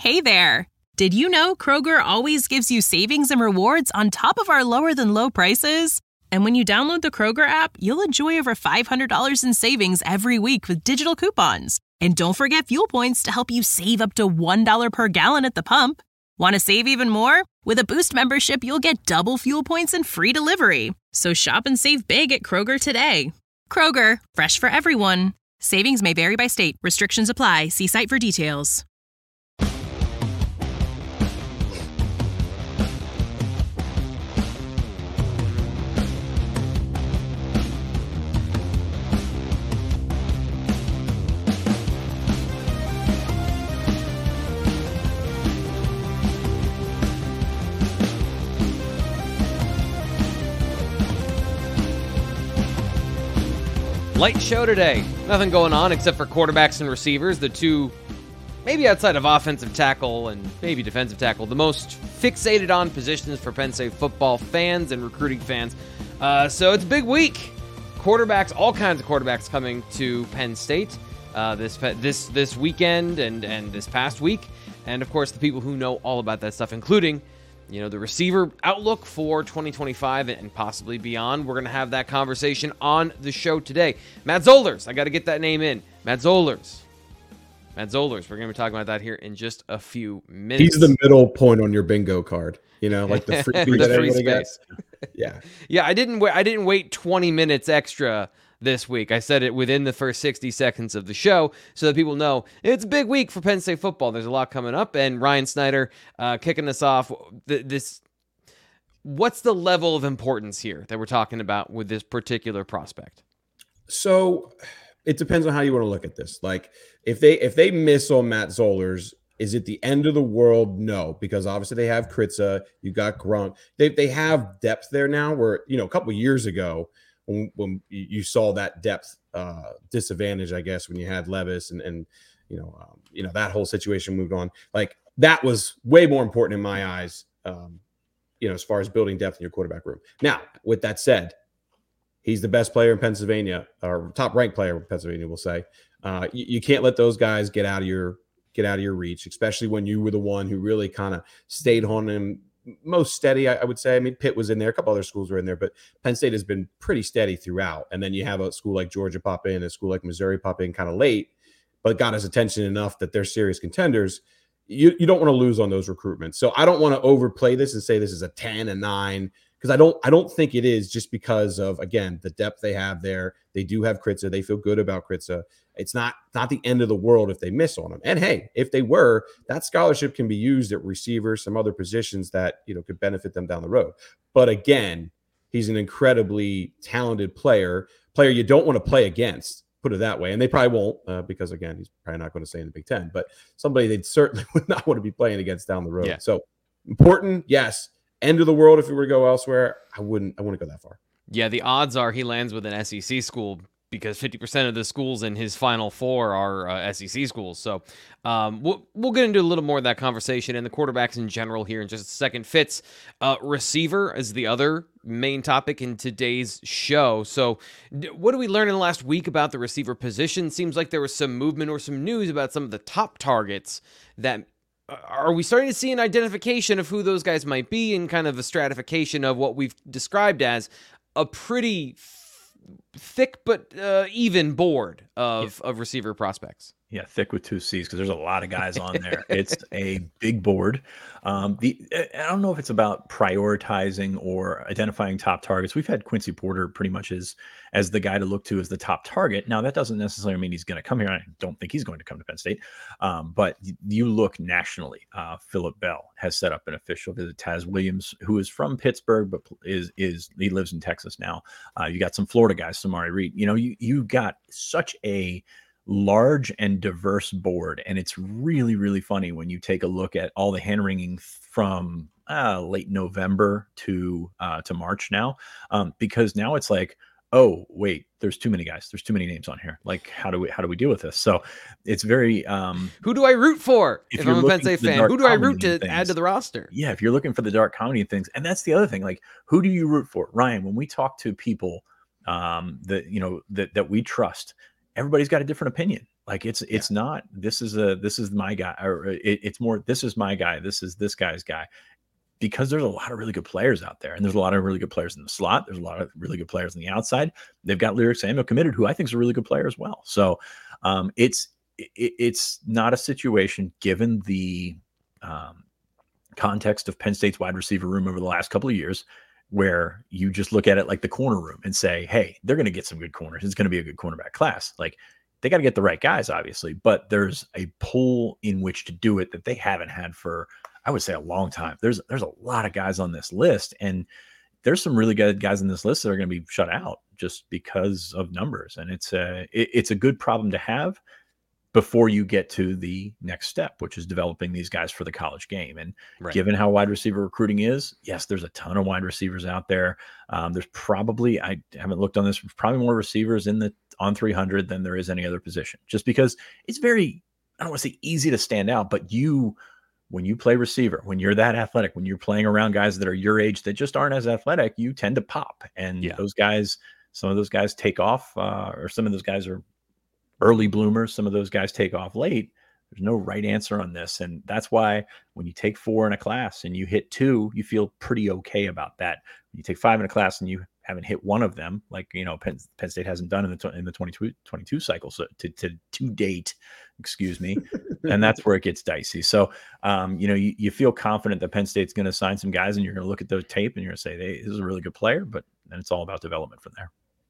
Hey there! Did you know Kroger always gives you savings and rewards on top of our lower-than-low prices? And when you download the Kroger app, you'll enjoy over $500 in savings every week with digital coupons. And don't forget fuel points to help you save up to $1 per gallon at the pump. Want to save even more? With a Boost membership, you'll get double fuel points and free delivery. So shop and save big at Kroger today. Kroger, fresh for everyone. Savings may vary by state. Restrictions apply. See site for details. Light show today. Nothing going on except for quarterbacks and receivers, the two, maybe outside of offensive tackle and maybe defensive tackle, the most fixated on positions for Penn State football fans and recruiting fans. So it's a big week. Quarterbacks, all kinds of quarterbacks coming to Penn State this weekend and this past week. And, of course, the people who know all about that stuff, including the receiver outlook for 2025 and possibly beyond. We're going to have that conversation on the show today. Matt Zollers, I got to get that name in. Matt Zollers. We're going to be talking about that here in just a few minutes. He's the middle point on your bingo card. Like the free, the free space. Yeah. I didn't wait 20 minutes extra this week. I said it within the first 60 seconds of the show so that people know it's a big week for Penn State football. There's a lot coming up, and Ryan Snyder kicking us off. What's the level of importance here that we're talking about with this particular prospect? So it depends on how you want to look at this. Like if they miss on Matt Zollers, is it the end of the world? No, because obviously they have Kritza, you got Gronk. They have depth there now where, a couple of years ago, when you saw that depth disadvantage, I guess, when you had Levis and that whole situation moved on, like that was way more important in my eyes, as far as building depth in your quarterback room. Now, with that said, he's the best player in Pennsylvania, or top ranked player in Pennsylvania, we'll say. You can't let those guys get out of your reach, especially when you were the one who really kind of stayed on him most steady, I would say. I mean, Pitt was in there. A couple other schools were in there, but Penn State has been pretty steady throughout. And then you have a school like Georgia pop in, a school like Missouri pop in kind of late, but got his attention enough that they're serious contenders. You don't want to lose on those recruitments. So I don't want to overplay this and say this is a 10, a 9, because I don't think it is, just because of, again, the depth they have there. They do have Kritza. They feel good about Kritza. It's not the end of the world if they miss on him. And hey, if they were, that scholarship can be used at receiver, some other positions that could benefit them down the road. But again, he's an incredibly talented player you don't want to play against, put it that way. And they probably won't, because again, he's probably not going to stay in the Big Ten, but somebody they certainly would not want to be playing against down the road. Yeah. So important, yes. End of the world if he were to go elsewhere. I wouldn't go that far. Yeah, the odds are he lands with an SEC school, because 50% of the schools in his Final Four are SEC schools. So we'll get into a little more of that conversation and the quarterbacks in general here in just a second. Fitz, receiver is the other main topic in today's show. So what did we learn in the last week about the receiver position? Seems like there was some movement or some news about some of the top targets. That are we starting to see an identification of who those guys might be, and kind of a stratification of what we've described as a pretty thick but even board of receiver prospects? Yeah, thick with 2 C's, because there's a lot of guys on there. It's a big board. I don't know if it's about prioritizing or identifying top targets. We've had Quincy Porter pretty much as the guy to look to as the top target. Now, that doesn't necessarily mean he's going to come here. I don't think he's going to come to Penn State. But you look nationally. Phillip Bell has set up an official visit. Taz Williams, who is from Pittsburgh, but he lives in Texas now. You got some Florida guys, Samari Reed. You got such a large and diverse board, and it's really, really funny when you take a look at all the hand wringing from late November to March now, because now it's like, oh wait, there's too many guys, there's too many names on here. Like, how do we deal with this? So it's very who do I root for if I'm a Penn State fan? Who do I root to add to the roster? Yeah, if you're looking for the dark comedy and things, and that's the other thing. Like, who do you root for, Ryan? When we talk to people that we trust, everybody's got a different opinion. Like it's not, this is my guy, or it's more, this is my guy, this is this guy's guy, because there's a lot of really good players out there, and there's a lot of really good players in the slot. There's a lot of really good players on the outside. They've got Lyric Samuel committed, who I think is a really good player as well. So it's not a situation, given the context of Penn State's wide receiver room over the last couple of years, where you just look at it like the corner room and say, hey, they're going to get some good corners. It's going to be a good cornerback class. Like, they got to get the right guys, obviously, but there's a pool in which to do it that they haven't had for, I would say, a long time. There's a lot of guys on this list, and there's some really good guys on this list that are going to be shut out just because of numbers. And it's a good problem to have before you get to the next step, which is developing these guys for the college game. And given how wide receiver recruiting is, yes, there's a ton of wide receivers out there. There's probably, I haven't looked on this, probably more receivers on 300 than there is any other position, just because it's very, I don't want to say easy to stand out, but when you play receiver, when you're that athletic, when you're playing around guys that are your age that just aren't as athletic, you tend to pop. And those guys, some of those guys take off, or some of those guys are early bloomers. Some of those guys take off late. There's no right answer on this. And that's why when you take 4 in a class and you hit 2, you feel pretty okay about that. When you take 5 in a class and you haven't hit one of them, like, Penn State hasn't done in the 22 cycle, so to date, excuse me, and that's where it gets dicey. So, you feel confident that Penn State's going to sign some guys, and you're going to look at those tape and you're going to say, hey, this is a really good player, but then it's all about development from there.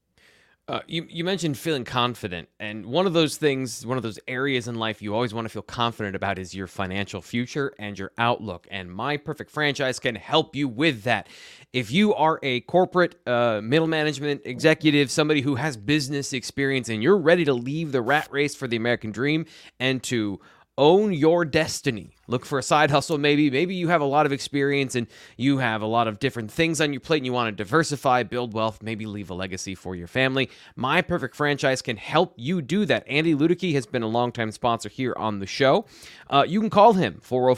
You mentioned feeling confident, and one of those areas in life you always want to feel confident about is your financial future and your outlook, and My Perfect Franchise can help you with that. If you are a corporate middle management executive, somebody who has business experience, and you're ready to leave the rat race for the American dream and to own your destiny, look for a side hustle. Maybe you have a lot of experience and you have a lot of different things on your plate and you want to diversify, build wealth, maybe leave a legacy for your family. My Perfect Franchise can help you do that. Andy Ludicky has been a longtime sponsor here on the show. You can call him,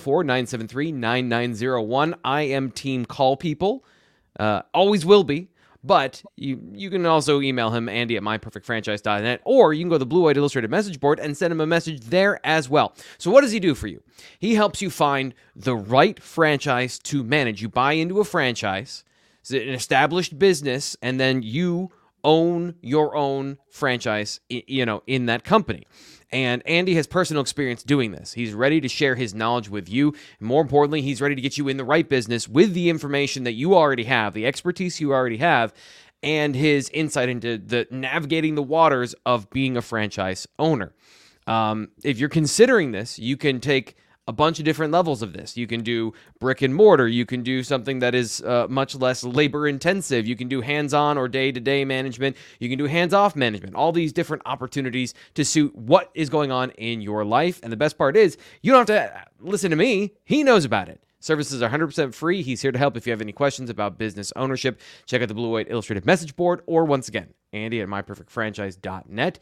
404-973-9901. I am team call people. Always will be. But you can also email him, Andy at myperfectfranchise.net, or you can go to the Blue White Illustrated message board and send him a message there as well. So what does he do for you? He helps you find the right franchise to manage. You buy into a franchise, it's an established business, and then you own your own franchise, in that company. And Andy has personal experience doing this. He's ready to share his knowledge with you. And more importantly, he's ready to get you in the right business with the information that you already have, the expertise you already have, and his insight into the navigating the waters of being a franchise owner. If you're considering this, you can take a bunch of different levels of this. You can do brick and mortar. You can do something that is much less labor intensive. You can do hands-on or day-to-day management. You can do hands-off management. All these different opportunities to suit what is going on in your life. And the best part is, you don't have to listen to me. He knows about it. Services are 100% free. He's here to help if you have any questions about business ownership. Check out the Blue White Illustrated message board, or once again, Andy at myperfectfranchise.net,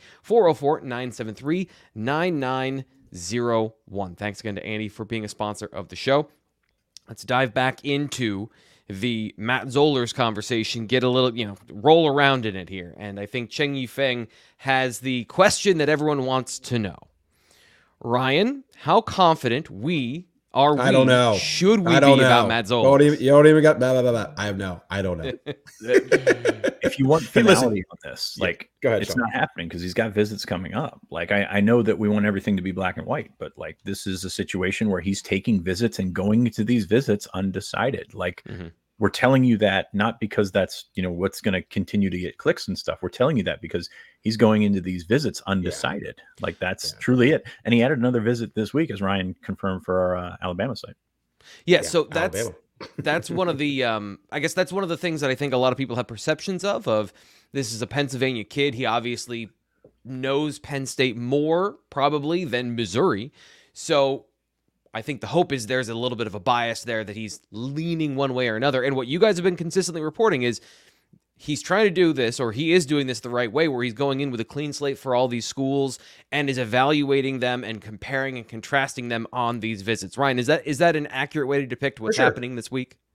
404-973-9901. Thanks again to Andy for being a sponsor of the show. Let's dive back into the Matt Zollers conversation, get a little, roll around in it here. And I think Cheng Yifeng has the question that everyone wants to know. Ryan, how confident I don't know. Should we be about Matt Zollers? You don't even got blah, blah, blah, blah. I don't know. If you want finality on this, go ahead, it's Sean. not happening because he's got visits coming up. I know that we want everything to be black and white, but this is a situation where he's taking visits and going to these visits undecided. We're telling you that not because that's, what's going to continue to get clicks and stuff. We're telling you that because he's going into these visits undecided. That's truly it. And he added another visit this week, as Ryan confirmed for our Alabama site. So that's one of the, I guess that's one of the things that I think a lot of people have perceptions of this is a Pennsylvania kid. He obviously knows Penn State more probably than Missouri. So I think the hope is there's a little bit of a bias there that he's leaning one way or another. And what you guys have been consistently reporting is he's trying to do this, or he is doing this the right way, where he's going in with a clean slate for all these schools and is evaluating them and comparing and contrasting them on these visits. Ryan, is that an accurate way to depict what's happening this week?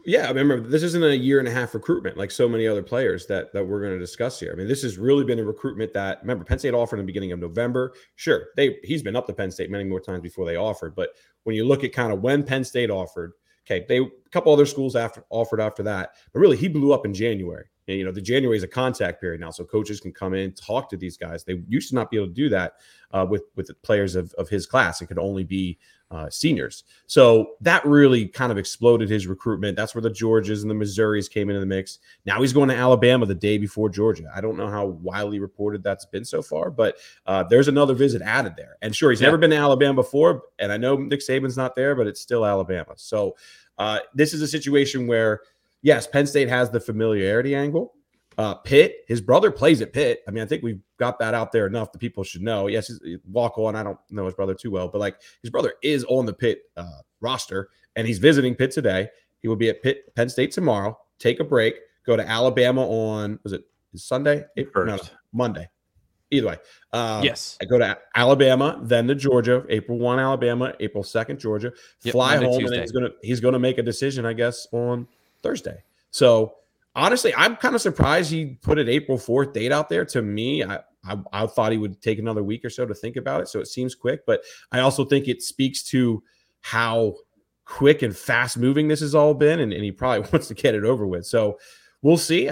Yeah, I remember this isn't a 1.5-year recruitment like so many other players that we're going to discuss here. I mean, this has really been a recruitment that, remember, Penn State offered in the beginning of November. Sure, he's been up to Penn State many more times before they offered, but when you look at kind of when Penn State offered, okay, a couple other schools offered after that, but really he blew up in January. And, you know, the January is a contact period now, so coaches can come in, talk to these guys. They used to not be able to do that with the players of his class. It could only be seniors. So that really kind of exploded his recruitment. That's where the Georgias and the Missouris came into the mix. Now he's going to Alabama the day before Georgia. I don't know how widely reported that's been so far, but there's another visit added there. And sure, he's never been to Alabama before, and I know Nick Saban's not there, but it's still Alabama. So this is a situation where, yes, Penn State has the familiarity angle. Pitt, his brother plays at Pitt. I mean, I think we've got that out there enough that people should know. Yes, he's walk on. I don't know his brother too well, but like his brother is on the Pitt roster, and he's visiting Pitt today. He will be at Penn State tomorrow. Take a break. Go to Alabama on Sunday? No, Monday. Either way, yes. I go to Alabama, then to Georgia. April 1, Alabama. April 2nd, Georgia. Fly Monday, home, Tuesday. And he's gonna make a decision, I guess, on Thursday. So. Honestly, I'm kind of surprised he put an April 4th date out there. To me, I thought he would take another week or so to think about it. So it seems quick, but I also think it speaks to how quick and fast moving this has all been. And he probably wants to get it over with. So we'll see.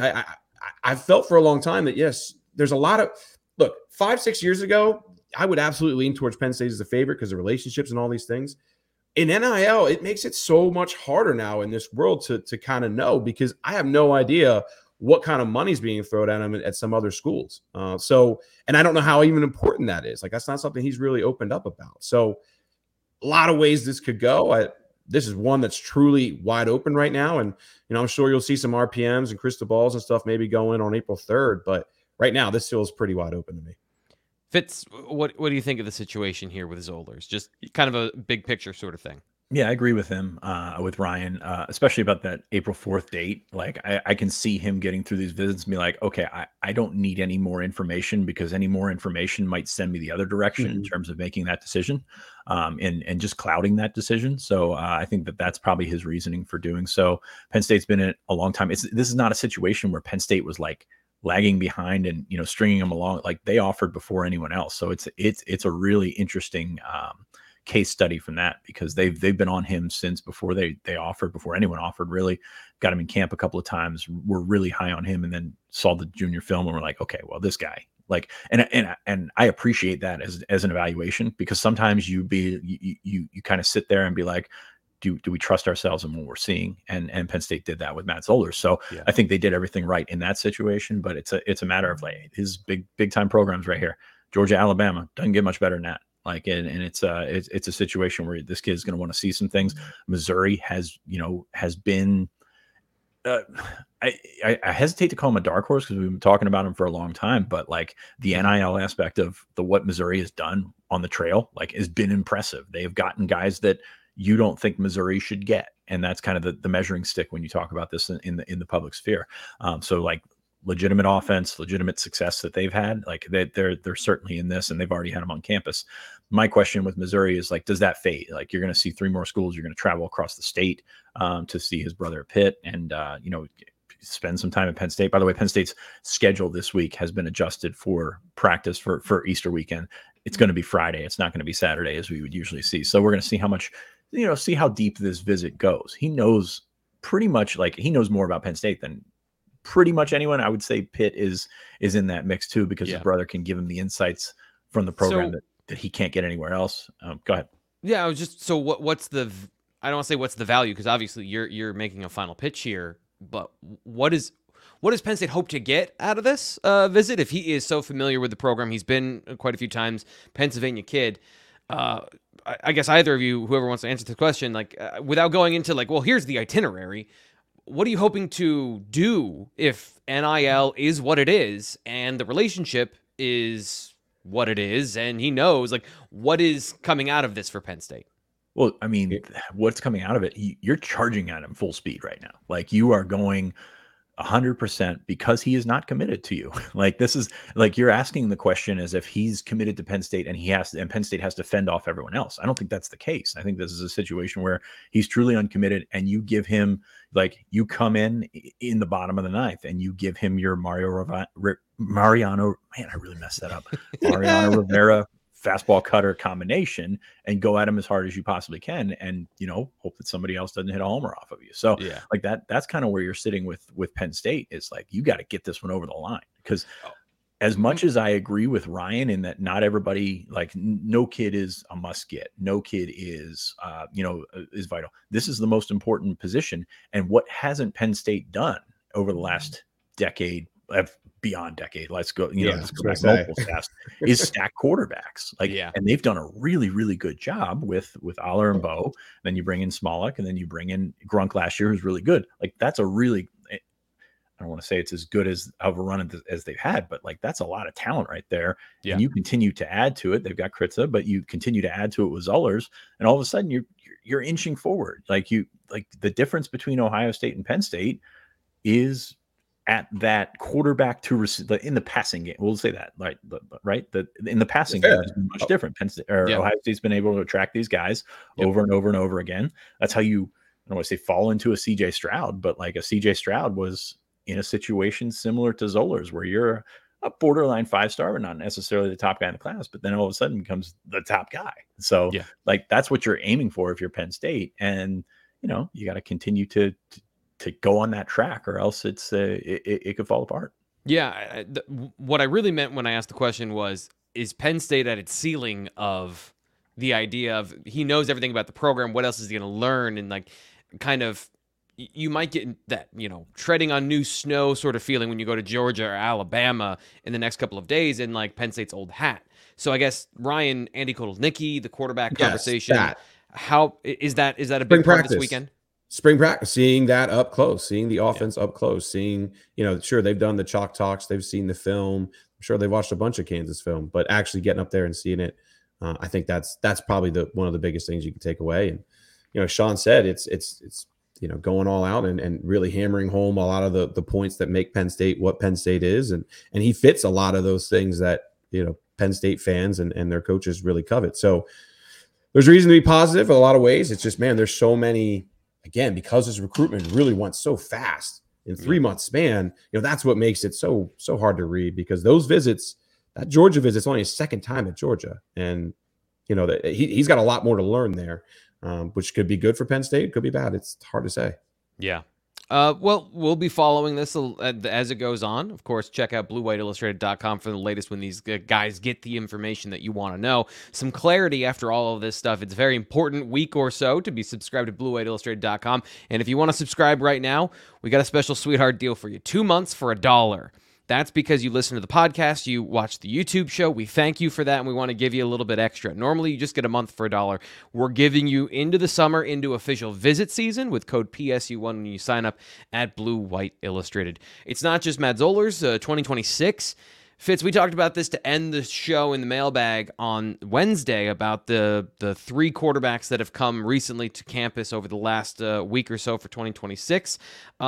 I felt for a long time that, yes, there's a lot of – look, 5-6 years ago, I would absolutely lean towards Penn State as a favorite because of relationships and all these things. In NIL, it makes it so much harder now in this world to kind of know, because I have no idea what kind of money's being thrown at him at some other schools. And I don't know how even important that is. Like, that's not something he's really opened up about. So a lot of ways this could go. This is one that's truly wide open right now. And, you know, I'm sure you'll see some RPMs and crystal balls and stuff maybe going on April 3rd. But right now, this feels pretty wide open to me. Fitz, what do you think of the situation here with Zollers? Just kind of a big picture sort of thing. Yeah, I agree with him, with Ryan, especially about that April 4th date. Like, I can see him getting through these visits and be like, okay, I don't need any more information, because any more information might send me the other direction in terms of making that decision, and just clouding that decision. So I think that's probably his reasoning for doing so. Penn State's been in it a long time. This is not a situation where Penn State was like lagging behind and, you know, stringing them along. Like, they offered before anyone else. So it's a really interesting case study from that, because they've been on him since before they offered, before anyone offered, really. Got him in camp a couple of times, were really high on him, and then saw the junior film and were like, okay, well, this guy, like, and I appreciate that as an evaluation, because sometimes you kind of sit there and be like, do we trust ourselves in what we're seeing? And Penn State did that with Matt Zollers. So yeah. I think they did everything right in that situation, but it's a matter of, like, his big time programs right here. Georgia, Alabama, doesn't get much better than that. Like, and it's a situation where this kid's going to want to see some things. Missouri has been, I hesitate to call him a dark horse, because we've been talking about him for a long time, but like the NIL aspect of what Missouri has done on the trail, like, has been impressive. They have gotten guys that you don't think Missouri should get. And that's kind of the measuring stick when you talk about this in the public sphere. So, like, legitimate offense, legitimate success that they've had, like, they're certainly in this, and they've already had them on campus. My question with Missouri is, like, does that fade? Like, you're going to see 3 more schools. You're going to travel across the state to see his brother at Pitt, and spend some time at Penn State. By the way, Penn State's schedule this week has been adjusted for practice for Easter weekend. It's going to be Friday. It's not going to be Saturday as we would usually see. So we're going to see how much, see how deep this visit goes. He knows pretty much, like, he knows more about Penn State than pretty much anyone. I would say Pitt is in that mix too, because his brother can give him the insights from the program that he can't get anywhere else. Go ahead. Yeah, I was just, so what's the, I don't want to say what's the value, because obviously you're making a final pitch here, but what does Penn State hope to get out of this visit, if he is so familiar with the program? He's been quite a few times, Pennsylvania kid. I guess either of you, whoever wants to answer the question, like, without going into, like, well, here's the itinerary, what are you hoping to do if NIL is what it is and the relationship is what it is, and he knows, like, what is coming out of this for Penn State? Well, I mean, what's coming out of it? You're charging at him full speed right now. Like, you are going 100% because he is not committed to you. Like, this is like, you're asking the question as if he's committed to Penn State and Penn State has to fend off everyone else. I don't think that's the case. I think this is a situation where he's truly uncommitted, and you give him, like, you come in the bottom of the ninth and you give him your Mariano, man, I really messed that up. Mariano Rivera fastball cutter combination, and go at him as hard as you possibly can, and hope that somebody else doesn't hit a homer off of you. So like that's kind of where you're sitting with Penn State, is like, you got to get this one over the line, because as much as I agree with Ryan in that not everybody, like, no kid is a must get, no kid is is vital. This is the most important position, and what hasn't Penn State done over the last decade, beyond decade, let's go, let's go back multiple staffs, is stack quarterbacks. Like, and they've done a really, really good job with Aller and Bo. Then you bring in Smolik, and then you bring in Grunk last year, who's really good. Like, that's a really, I don't want to say it's as good as of a run as they've had, but like, that's a lot of talent right there. Yeah. And you continue to add to it. They've got Kritza, but you continue to add to it with Zollers, and all of a sudden you're inching forward. Like, the difference between Ohio State and Penn State is at that quarterback to receive in the passing game. We'll say that, right? In the passing game is much different. Penn State, Ohio State's been able to attract these guys over and over and over again. That's how you, I don't want to say fall into a CJ Stroud, but like, a CJ Stroud was in a situation similar to Zollers, where you're a borderline 5-star, but not necessarily the top guy in the class, but then all of a sudden becomes the top guy. So like, that's what you're aiming for if you're Penn State. And, you got to continue to go on that track, or else it could fall apart. Yeah. What I really meant when I asked the question was, is Penn State at its ceiling of the idea of, he knows everything about the program, what else is he going to learn? And like, kind of, you might get that, treading on new snow sort of feeling when you go to Georgia or Alabama in the next couple of days in like Penn State's old hat. So I guess Ryan, Andy Kotelnicki, the quarterback conversation, how is that a big part of this weekend? Spring practice, seeing that up close, seeing the offense up close, seeing, sure, they've done the chalk talks, they've seen the film, I'm sure they've watched a bunch of Kansas film, but actually getting up there and seeing it, I think that's probably one of the biggest things you can take away. And, Sean said, it's going all out and really hammering home a lot of the points that make Penn State what Penn State is. And he fits a lot of those things that, Penn State fans and their coaches really covet. So there's reason to be positive in a lot of ways. It's just, man, there's so many. Again, because this recruitment really went so fast in 3-month span, that's what makes it so hard to read, because those visits, that Georgia visit's only his second time at Georgia. And, that he's got a lot more to learn there, which could be good for Penn State, could be bad. It's hard to say. Yeah. Well, we'll be following this as it goes on. Of course, check out BlueWhiteIllustrated.com for the latest when these guys get the information that you want to know. Some clarity after all of this stuff. It's a very important week or so to be subscribed to BlueWhiteIllustrated.com. And if you want to subscribe right now, we got a special sweetheart deal for you. 2 months for $1. That's because you listen to the podcast, you watch the YouTube show. We thank you for that, and we want to give you a little bit extra. Normally, you just get a month for $1. We're giving you into the summer, into official visit season with code PSU1 when you sign up at Blue White Illustrated. It's not just Matt Zollers, 2026. Fitz, we talked about this to end the show in the mailbag on Wednesday about the 3 quarterbacks that have come recently to campus over the last week or so for 2026.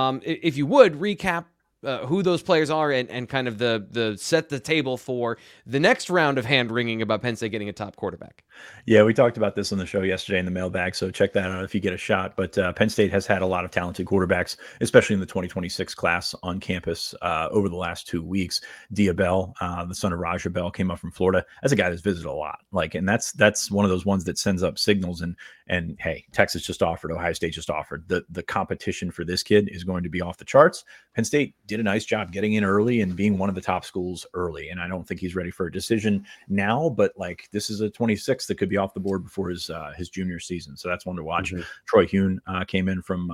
If you would, recap who those players are and kind of the set the table for the next round of hand-wringing about Penn State getting a top quarterback. Yeah, we talked about this on the show yesterday in the mailbag, so check that out if you get a shot. But Penn State has had a lot of talented quarterbacks, especially in the 2026 class on campus over the last 2 weeks. Dia Bell, the son of Raja Bell, came up from Florida. That's a guy that's visited a lot. And that's one of those ones that sends up signals. And hey, Texas just offered, Ohio State just offered. The competition for this kid is going to be off the charts. Penn State did a nice job getting in early and being one of the top schools early. And I don't think he's ready for a decision now, but this is a 26 that could be off the board before his junior season. So that's one to watch. Mm-hmm. Troy Hune came in from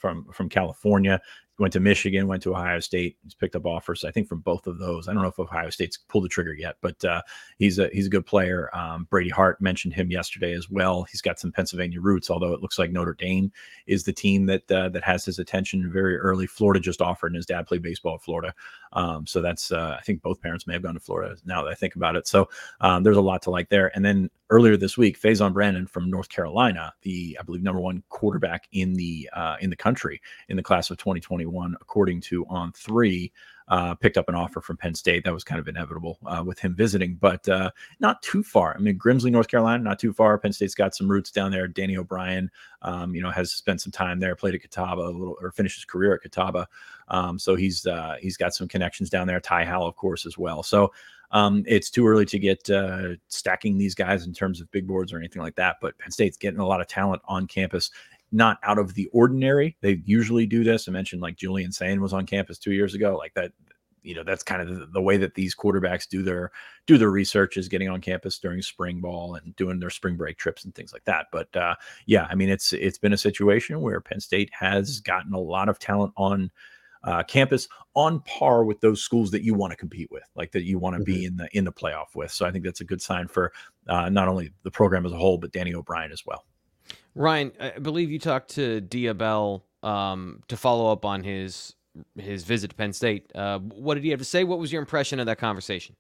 California, went to Michigan, went to Ohio State. He's picked up offers, I think, from both of those. I don't know if Ohio State's pulled the trigger yet, but he's a good player. Brady Hart mentioned him yesterday as well. He's got some Pennsylvania roots, although it looks like Notre Dame is the team that has his attention very early. Florida just offered, and his dad played baseball at Florida. So that's I think both parents may have gone to Florida now that I think about it. So there's a lot to like there. And then earlier this week, Faison Brandon from North Carolina, the I believe #1 quarterback in the country in the class of 2021, according to On3. Picked up an offer from Penn State. That was kind of inevitable with him visiting, but not too far. I mean, Grimsley, North Carolina, not too far. Penn State's got some roots down there. Danny O'Brien, has spent some time there, played at Catawba or finished his career at Catawba. So he's got some connections down there. Ty Howell, of course, as well. So it's too early to get stacking these guys in terms of big boards or anything like that. But Penn State's getting a lot of talent on campus. Not out of the ordinary. They usually do this. I mentioned like Julian Sain was on campus 2 years ago. Like that, that's kind of the way that these quarterbacks do their research, is getting on campus during spring ball and doing their spring break trips and things like that. But yeah, I mean, it's been a situation where Penn State has gotten a lot of talent on campus on par with those schools that you want to compete with, like that you want to be in the playoff with. So I think that's a good sign for not only the program as a whole, but Danny O'Brien as well. Ryan, I believe you talked to Dia Bell to follow up on his visit to Penn State. What did he have to say? What was your impression of that conversation?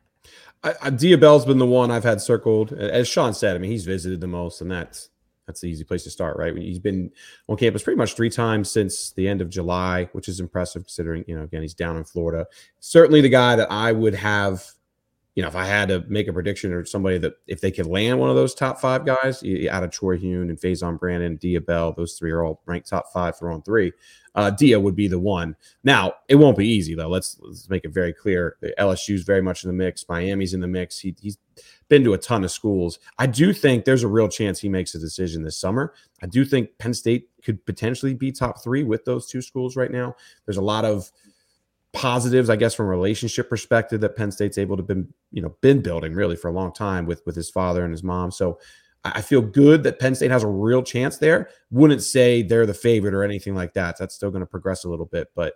Dia Bell's been the one I've had circled. As Sean said, I mean, he's visited the most, and that's the easy place to start, right? He's been on campus pretty much 3 times since the end of July, which is impressive considering, again, he's down in Florida. Certainly the guy that I would have, if I had to make a prediction, or somebody that if they could land one of those top 5 guys out of Troy Hune and Faison Brandon, Dia Bell, those 3 are all ranked top 5 for On 3. Dia would be the one. Now, it won't be easy, though. Let's make it very clear. LSU's very much in the mix. Miami's in the mix. He's been to a ton of schools. I do think there's a real chance he makes a decision this summer. I do think Penn State could potentially be top 3 with those 2 schools right now. There's a lot of positives, I guess, from a relationship perspective that Penn State's able to been building really for a long time with his father and his mom. So I feel good that Penn State has a real chance there. Wouldn't say they're the favorite or anything like that. That's still going to progress a little bit. But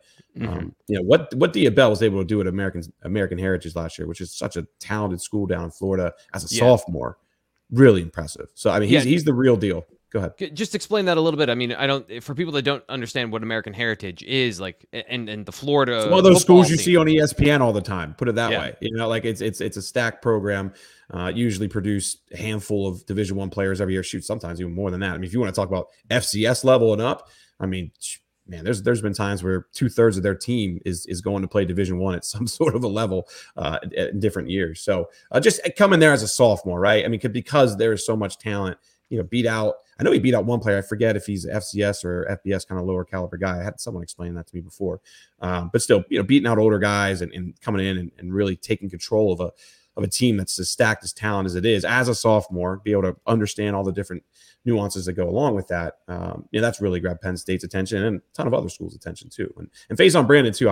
what Dia Bell was able to do at American Heritage last year, which is such a talented school down in Florida as a sophomore, really impressive. So I mean, he's the real deal. Go ahead. Just explain that a little bit. I mean, for people that don't understand what American Heritage is, like, and the Florida. It's one of those schools you see on ESPN all the time. Put it that way. Like it's a stacked program. Usually produce a handful of Division I players every year. Shoot, sometimes even more than that. I mean, if you want to talk about FCS level and up, I mean, man, there's been times where 2/3 of their team is going to play Division I at some sort of a level in different years. So just coming there as a sophomore, right? I mean, because there is so much talent. Beat out. I know he beat out one player. I forget if he's FCS or FBS kind of lower caliber guy. I had someone explain that to me before. But still, beating out older guys and coming in and really taking control of a team that's as stacked as talent as it is as a sophomore, be able to understand all the different nuances that go along with that. That's really grabbed Penn State's attention and a ton of other schools' attention too. And Faison Brandon too.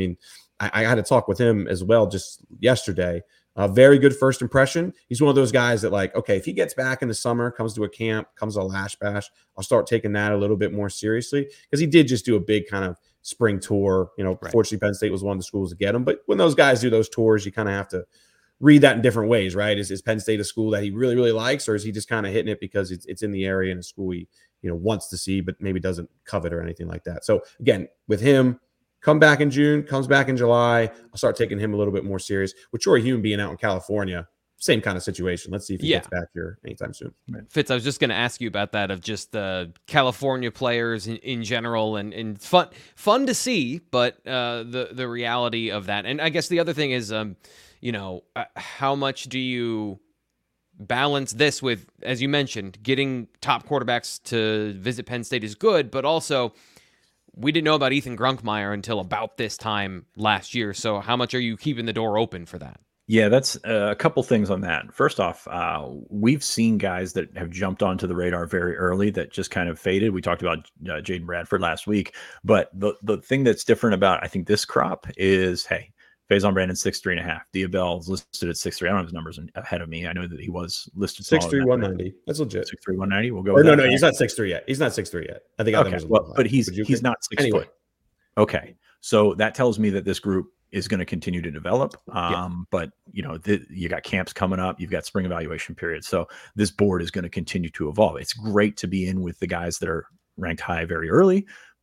I had to talk with him as well just yesterday. A very good first impression. He's one of those guys that, like, okay, if he gets back in the summer, comes to a camp, comes to a Lash Bash, I'll start taking that a little bit more seriously, because he did just do a big kind of spring tour. Right. Fortunately, Penn State was one of the schools to get him. But when those guys do those tours, you kind of have to read that in different ways, right? Is Penn State a school that he really, really likes, or is he just kind of hitting it because it's in the area and a school he wants to see but maybe doesn't covet or anything like that? So again, with him, come back in June, comes back in July, I'll start taking him a little bit more serious. With Troy Hune being out in California, same kind of situation. Let's see if he gets back here anytime soon. Fitz, I was just going to ask you about that, of just the California players in general, and fun to see, but the reality of that. And I guess the other thing is, how much do you balance this with, as you mentioned, getting top quarterbacks to visit Penn State is good, but also we didn't know about Ethan Grunkmeyer until about this time last year. So how much are you keeping the door open for that? Yeah, that's a couple things on that. First off, we've seen guys that have jumped onto the radar very early that just kind of faded. We talked about Jaden Bradford last week, but the thing that's different about, I think, this crop is, hey, Faison Brandon 6'3.5". Dia Bell is listed at 6'3". I don't have his numbers ahead of me. I know that he was listed 6'3", 190. That's legit. 6'3", 190. We'll go. Or no, he's not 6'3" yet. He's not 6'3" yet. I think. Okay, but he's not 6 foot. Okay, so that tells me that this group is going to continue to develop. But you got camps coming up. You've got spring evaluation period. So this board is going to continue to evolve. It's great to be in with the guys that are ranked high very early,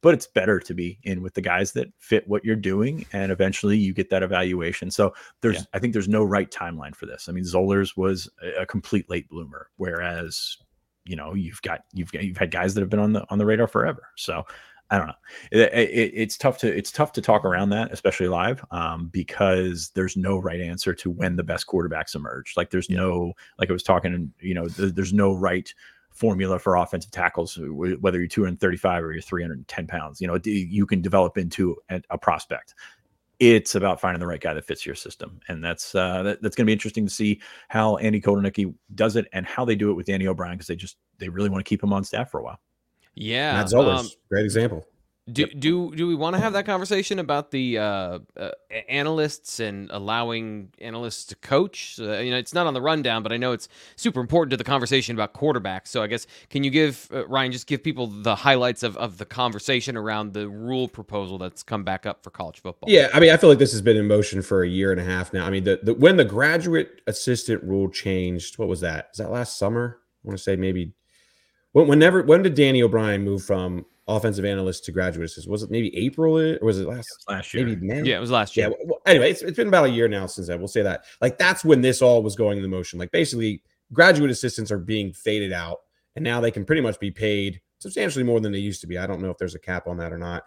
but it's better to be in with the guys that fit what you're doing, and eventually you get that evaluation. So I think there's no right timeline for this. I mean, Zollers was a complete late bloomer, whereas you've had guys that have been on the radar forever. So I don't know. It's tough to talk around that, especially live, because there's no right answer to when the best quarterbacks emerge. Like there's no, like I was talking, there's no right formula for offensive tackles, whether you're 235 or you're 310 pounds. You can develop into a prospect. It's about finding the right guy that fits your system, and that's going to be interesting to see how Andy Kotelnicki does it and how they do it with Danny O'Brien, because they really want to keep him on staff for a while. Yeah, Matt Zollers, great example. Do we want to have that conversation about the analysts and allowing analysts to coach? It's not on the rundown, but I know it's super important to the conversation about quarterbacks. So I guess, can you give Ryan, just give people the highlights of the conversation around the rule proposal that's come back up for college football? Yeah, I mean, I feel like this has been in motion for a year and a half now. I mean, when the graduate assistant rule changed, what was that? Was that last summer? I want to say maybe. When did Danny O'Brien move from offensive analyst to graduate assistant? Was it maybe April, or was it last year? Maybe May? Yeah, it was last year. Yeah. Well, anyway, it's been about a year now since then. We'll say that. Like, that's when this all was going into motion. Like, basically, graduate assistants are being faded out, and now they can pretty much be paid substantially more than they used to be. I don't know if there's a cap on that or not.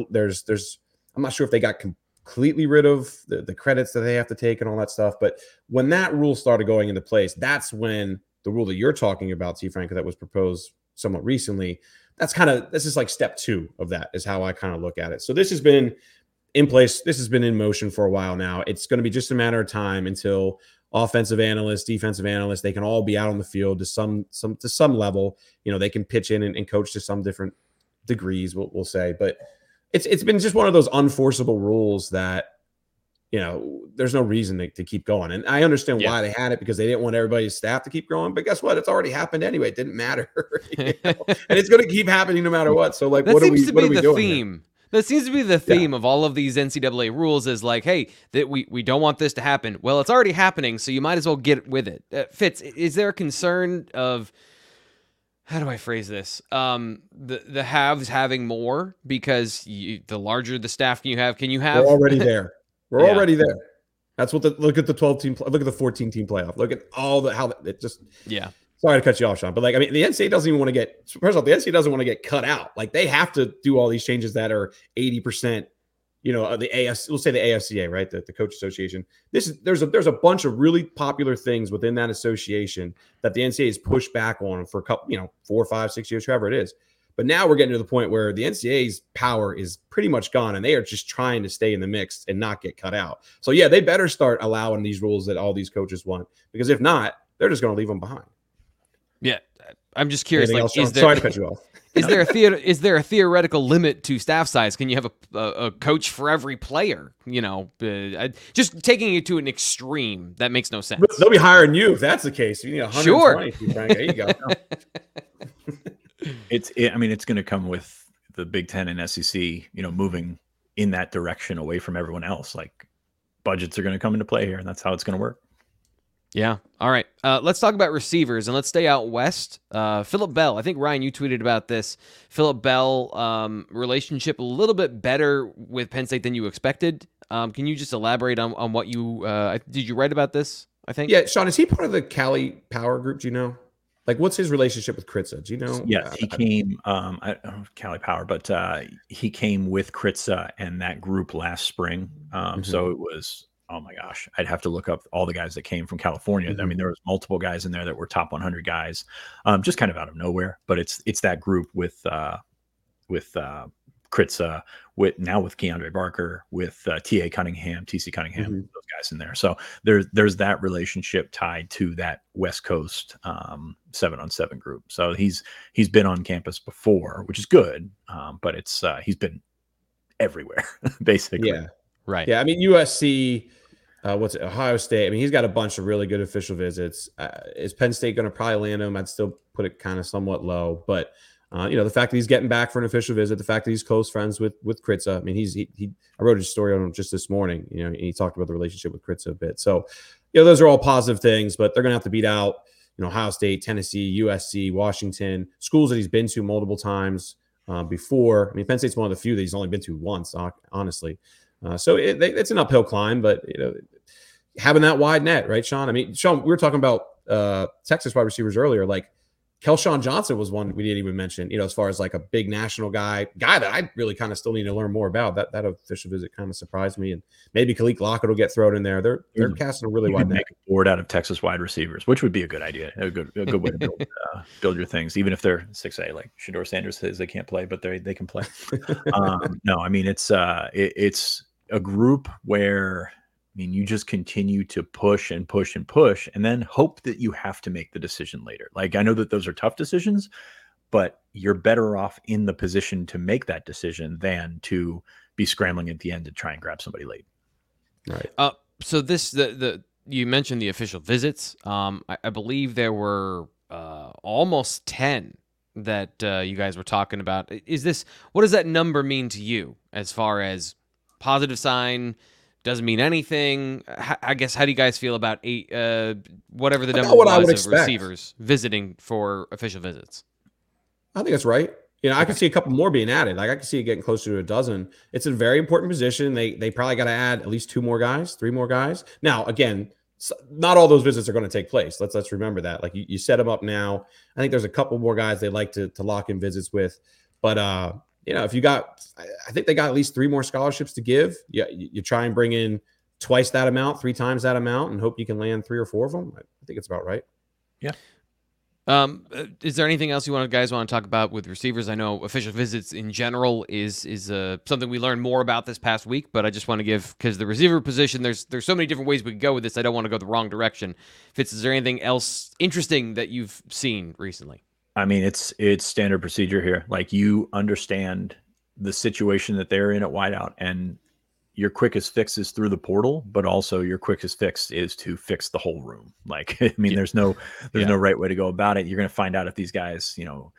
I'm not sure if they got completely rid of the credits that they have to take and all that stuff. But when that rule started going into place, that's when the rule that you're talking about, T. Frank, that was proposed somewhat recently, this is like step 2 of that, is how I kind of look at it. So this has been in place. This has been in motion for a while now. It's going to be just a matter of time until offensive analysts, defensive analysts, they can all be out on the field to some level. They can pitch in and coach to some different degrees, we'll say. But it's been just one of those unforceable rules that, there's no reason to keep going. And I understand why they had it, because they didn't want everybody's staff to keep growing. But guess what? It's already happened anyway. It didn't matter. And it's going to keep happening no matter what. So, like, what are we doing theme. That seems to be the theme of all of these NCAA rules, is like, hey, that we don't want this to happen. Well, it's already happening, so you might as well get with it. Fitz, is there a concern of, how do I phrase this? The haves having more, because the larger the staff you have, can you have? We're already there. We're already there. That's what look at the 12 team, look at the 14 team playoff. Look at how it just. Yeah. Sorry to cut you off, Sean, but the NCAA doesn't even want to get. First off, the NCAA doesn't want to get cut out. Like, they have to do all these changes that are 80%. The AFC, we'll say the AFCA, right? The Coach Association. There's a bunch of really popular things within that association that the NCAA has pushed back on for a couple, 4, 5, 6 years, however it is. But now we're getting to the point where the NCAA's power is pretty much gone, and they are just trying to stay in the mix and not get cut out. So yeah, they better start allowing these rules that all these coaches want, because if not, they're just going to leave them behind. Yeah, I'm just curious. Like, sorry to cut you off. Is there a theoretical limit to staff size? Can you have a coach for every player? Just taking it to an extreme that makes no sense. They'll be hiring you if that's the case. You need 120. Sure. Frank. There you go. It's going to come with the Big Ten and SEC, moving in that direction away from everyone else. Like, budgets are going to come into play here, and that's how it's going to work. Yeah. All right. Let's talk about receivers, and let's stay out west. Phillip Bell. I think, Ryan, you tweeted about this. Phillip Bell relationship a little bit better with Penn State than you expected. Can you just elaborate on what you did you write about this? I think. Yeah, Sean, is he part of the Cali Power Group? Do you know? Like, what's his relationship with Kritza? Do you know? Yes, he came. I don't know Cali Power, but he came with Kritza and that group last spring. So it was. Oh my gosh, I'd have to look up all the guys that came from California. I mean, there was multiple guys in there that were top 100 guys, just kind of out of nowhere. But it's that group with Kritza, with Keandre Barker, with TC Cunningham, those guys in there. So there's that relationship tied to that West Coast 7-on-7 group. So he's been on campus before, which is good, but it's he's been everywhere basically. Yeah, right. Yeah, I mean USC. Ohio State. I mean, he's got a bunch of really good official visits. Is Penn State going to probably land him? I'd still put it kind of somewhat low, but the fact that he's getting back for an official visit, the fact that he's close friends with Kritza. I mean, I wrote a story on him just this morning. And he talked about the relationship with Kritza a bit. So, those are all positive things, but they're going to have to beat out, Ohio State, Tennessee, USC, Washington, schools that he's been to multiple times. before. I mean, Penn State's one of the few that he's only been to once, honestly. So it's an uphill climb, but having that wide net, right, Sean? I mean, Sean, we were talking about Texas wide receivers earlier. Like Kelshawn Johnson was one we didn't even mention. As far as like a big national guy that I really kind of still need to learn more about. That official visit kind of surprised me, and maybe Khalil Lockett will get thrown in there. They're casting a really wide net. Make a board out of Texas wide receivers, which would be a good idea. A good way to build your things, even if they're 6A. Like Shedeur Sanders says, they can't play, but they can play. No, I mean it's a group where. I mean, you just continue to push and push and push and then hope that you have to make the decision later. Like, I know that those are tough decisions, but you're better off in the position to make that decision than to be scrambling at the end to try and grab somebody late. Right. So you mentioned the official visits. I believe there were almost 10 that you guys were talking about. What does that number mean to you as far as positive sign? Doesn't mean anything. I guess, how do you guys feel about whatever the number was of receivers visiting for official visits? I think that's right. I can see a couple more being added. Like I can see it getting closer to a dozen. It's a very important position. They probably got to add at least 2 more guys, 3 more guys. Now, again, not all those visits are going to take place. Let's remember that. Like you set them up now. I think there's a couple more guys they like to lock in visits with, but if you got, I think they got at least 3 more scholarships to give. Yeah, you try and bring in twice that amount, 3 times that amount, and hope you can land 3 or 4 of them. I think it's about right. Yeah. Is there anything else guys want to talk about with receivers? I know official visits in general is something we learned more about this past week, but I just want to because the receiver position, there's so many different ways we could go with this. I don't want to go the wrong direction. Fitz, is there anything else interesting that you've seen recently? I mean, it's standard procedure here. Like, you understand the situation that they're in at wideout, and your quickest fix is through the portal, but also your quickest fix is to fix the whole room. Like, I mean, there's no right way to go about it. You're going to find out if these guys,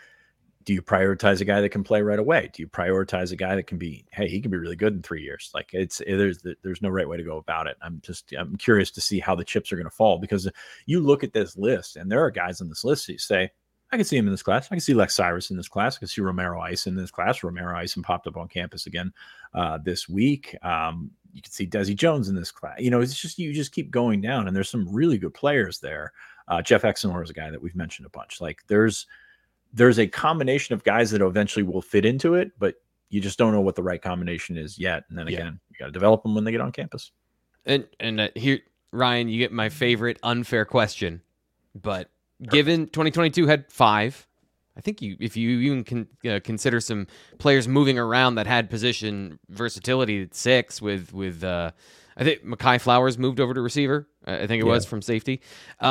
do you prioritize a guy that can play right away? Do you prioritize a guy that can be, hey, he can be really good in 3 years? Like, there's no right way to go about it. I'm curious to see how the chips are going to fall, because you look at this list and there are guys on this list that you say, I can see him in this class. I can see Lex Cyrus in this class. I can see Romero Ice in this class. Romero Ison popped up on campus again this week. You can see Desi Jones in this class. It's just, you just keep going down, and there's some really good players there. Jeff Exenor is a guy that we've mentioned a bunch. Like, there's a combination of guys that eventually will fit into it, but you just don't know what the right combination is yet. And then again, you got to develop them when they get on campus. And here, Ryan, you get my favorite unfair question, but given 2022 had 5, I think if you even can consider some players moving around that had position versatility at 6 with I think Mekhi Flowers moved over to receiver. I think it was from safety.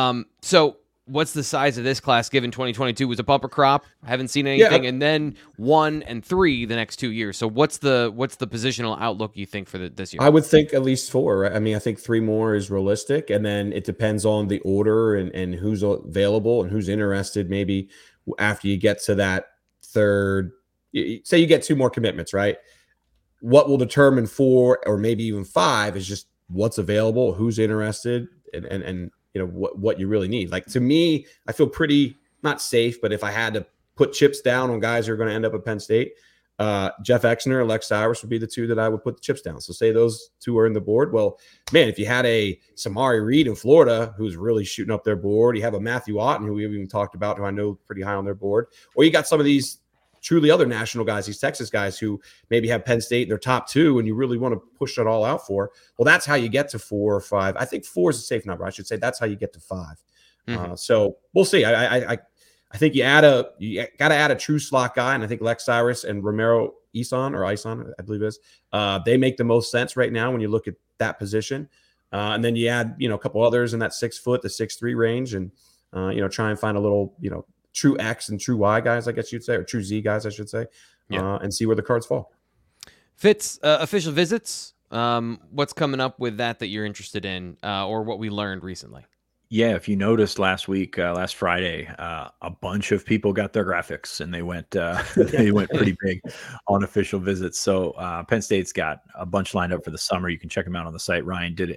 So what's the size of this class given 2022 was a bumper crop? Haven't seen anything. And then 1 and 3 the next 2 years. So what's the positional outlook you think for this year? I would think at least 4. Right? I mean, I think 3 more is realistic, and then it depends on the order and who's available and who's interested. Maybe after you get to that third, say you get 2 more commitments, right? What will determine 4 or maybe even 5 is just what's available, who's interested, and what you really need. Like, to me, I feel pretty not safe, but if I had to put chips down on guys who are going to end up at Penn State, Jeff Exner and Lex Cyrus would be the 2 that I would put the chips down. So say those 2 are in the board. Well, man, if you had a Samari Reed in Florida who's really shooting up their board, you have a Matthew Otten who we've even talked about, who I know pretty high on their board, or you got some of these truly other national guys, these Texas guys who maybe have Penn State in their top 2 and you really want to push that all out for. Well, that's how you get to 4 or 5. I think 4 is a safe number. I should say that's how you get to 5. Mm-hmm. So we'll see. I think you got to add a true slot guy, and I think Lex Cyrus and Romero Ison, I believe it is, they make the most sense right now when you look at that position. And then you add, a couple others in that 6 foot to 6'3" range, and try and find a little, true X and true Y guys, I guess you'd say, or true Z guys, I should say, and see where the cards fall. Fitz, official visits. What's coming up with that you're interested in, or what we learned recently? Yeah, if you noticed last Friday, a bunch of people got their graphics, and they went pretty big on official visits. So Penn State's got a bunch lined up for the summer. You can check them out on the site. Ryan did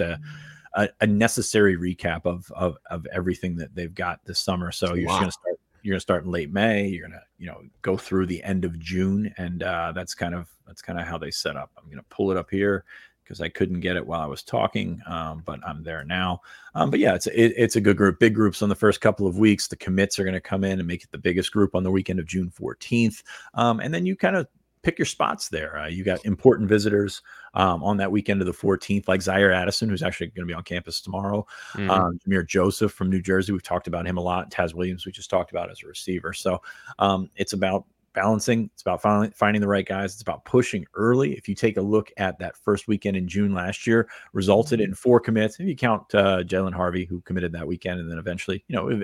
a necessary recap of everything that they've got this summer. So you're just going to start to start in late May. You're going to go through the end of June, and that's kind of how they set up. I'm going to pull it up here because I couldn't get it while I was talking, but I'm there now. But yeah, it's a good group. Big groups on the first couple of weeks. The commits are going to come in and make it the biggest group on the weekend of June 14th, and then you kind of pick your spots there. You got important visitors on that weekend of the 14th, like Zaire Addison, who's actually going to be on campus tomorrow. Jameer Joseph from New Jersey. We've talked about him a lot. Taz Williams, we just talked about as a receiver. So it's about balancing. It's about finding the right guys. It's about pushing early. If you take a look at that first weekend in June last year, resulted in 4 commits. If you count Jalen Harvey, who committed that weekend and then eventually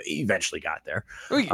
got there.